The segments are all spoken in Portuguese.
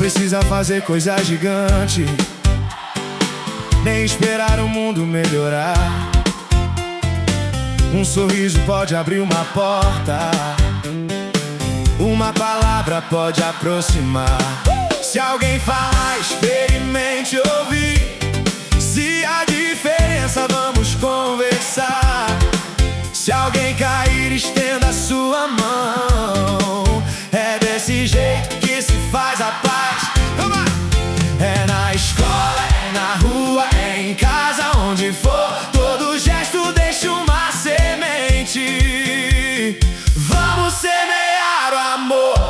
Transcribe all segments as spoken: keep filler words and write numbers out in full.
precisa fazer coisa gigante, nem esperar o mundo melhorar. Um sorriso pode abrir uma porta, uma palavra pode aproximar. Se alguém falar, experimente ouvir. Se há diferença, vamos conversar. Se alguém cair, estenda a sua mão. É desse jeito que se faz a paz. É na escola, é na rua, é em casa, onde for. Todo gesto deixa uma semente. Vamos semear o amor.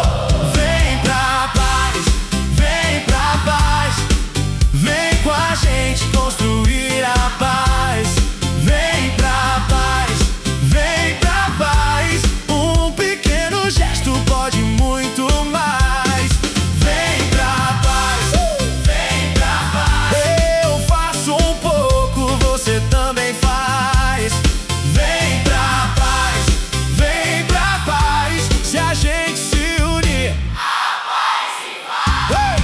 Vem pra paz, vem pra paz. Vem com a gente construir a paz. Vem pra paz, vem pra paz. Um pequeno gesto pode muito mais. Vem pra paz, vem pra paz. Eu faço um pouco, você também faz. Vem pra paz, vem pra paz. Se a gente se unir, a paz se faz.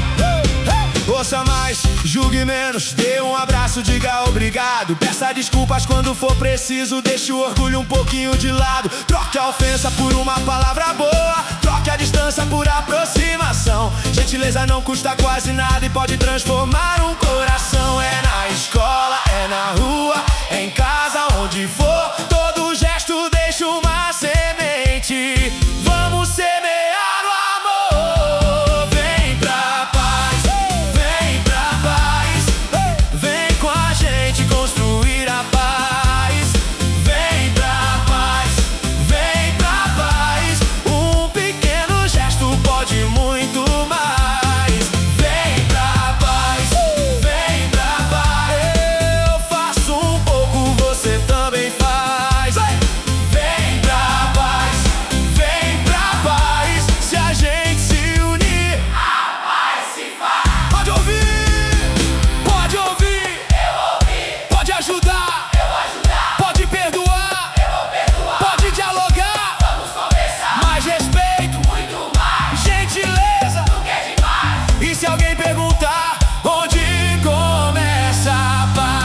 Ouça mais, julgue menos, dê um abraço, diga obrigado. Peça desculpas quando for preciso, deixe o orgulho um pouquinho de lado. Troque a ofensa por uma palavra boa, troque a distância por aproximação. Gentileza não custa quase nada e pode transformar um coração. É na escola, é na rua, é em casa, onde for. Todo gesto deixa uma semente. Vamos semear o amor. Vem pra paz, vem pra paz. Vem com a gente construir a paz. Vem pra paz, vem pra paz. Um pequeno gesto pode muito mais. Vem pra paz, vem pra paz. Eu faço um pouco, você também faz. Vem pra paz, vem pra paz. Se a gente se unir, a paz se faz. Pode ouvir, pode ouvir, eu ouvir. Pode ajudar, eu ajudar. Pode perdoar, eu vou perdoar. Pode dialogar, vamos conversar. Mais respeito, muito mais. Gentileza, não quer demais. E se alguém perguntar onde começa a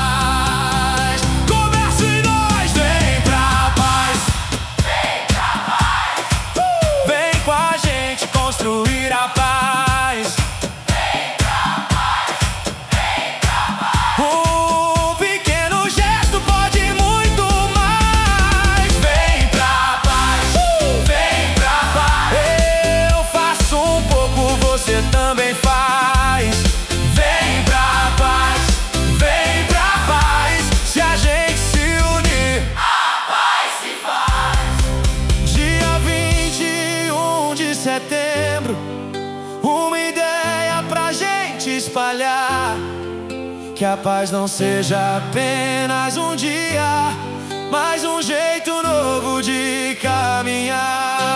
paz, começa em nós. Vem pra paz, vem pra paz. Vem com a gente construir a paz. Vem pra paz, vem pra paz. Um pequeno gesto pode muito mais. Vem pra paz, vem pra paz. Eu faço um pouco, você também faz. Vem pra paz, vem pra paz. Se a gente se unir, a paz se faz. Dia vinte e um de setembro, uma ideia pra gente espalhar. Que a paz não seja apenas um dia, mas um jeito novo de caminhar.